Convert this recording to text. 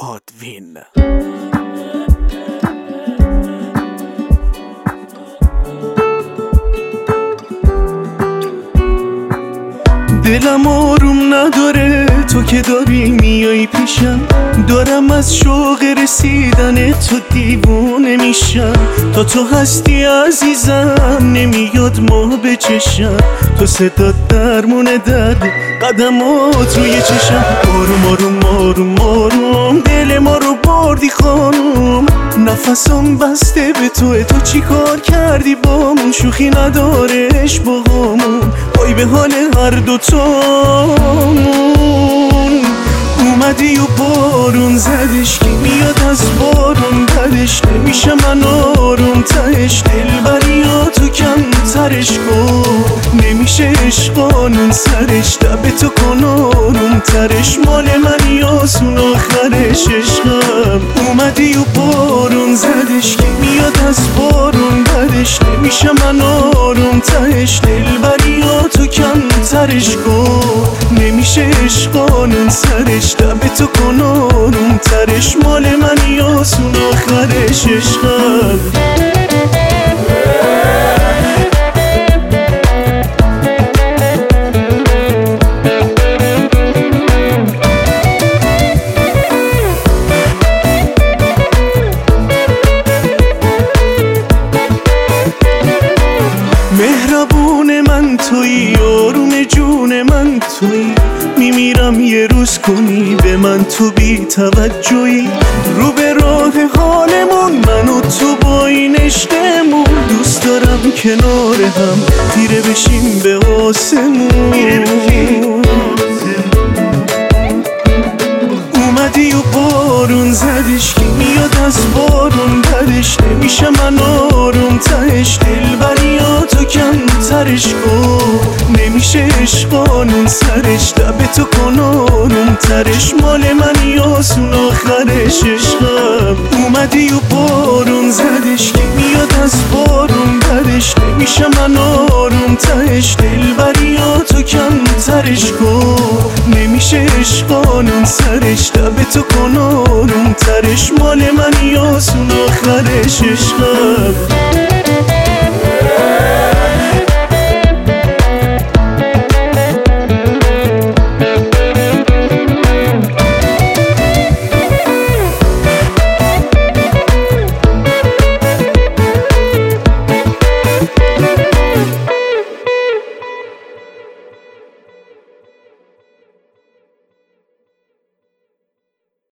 آدوین. دلم آروم نداره تو که داری میای پیشم، دارم از شوق رسیدن تو دیوونه میشم. تا تو هستی عزیزم نمیاد ما به چشم، تو صدات درمون درد قدمات روی چشم. آروم آروم آروم آروم دل ما رو بردی خانوم، نفسم بسته به تو چی کار کردی بامون؟ شوخی ندارش باهامون، وای به حال هر دوتامون. اومدی و بارون زدش که میاد از بارون بدش، نمیشه من آروم تهش دلبریاتو کم ترش کن، نمیشه عشقانون سرش لب تو کن آروم ترش، مال من یاسون آخرش عشقم. اومدی و بارون زدش که میاد از بارون بدش، نمیشه من آروم تهش دلبریاتو کم ترش کن، نمیشه عشقانون سرش لب تو کن آروم ترش، مال من یاسون آخرش عشقم. مهربون من تویی، آروم جون من تویی، میمیرم یه روز کنی به من تو بی توجهی. رو به راه حالمون من و تو با این عشقمون، دوست دارم کنار هم تیره بشیم به آسمون. اومدی و بارون زدش که میاد از بارون بدش، نمیشه من آروم تهش دلبریاتو کم ترش کن، نمیشه عشقانون سرش لب تو کن آروم ترش، مال من یاسون آخرش عشقم. اومدی و بارون زدش که میاد از بارون بدش، نمیشه من آروم تهش دلبریاتو کم ترش کن، نمیشه عشقانون سرش لب تو کن آروم ترش، مال من یاسون آخرش عشقم.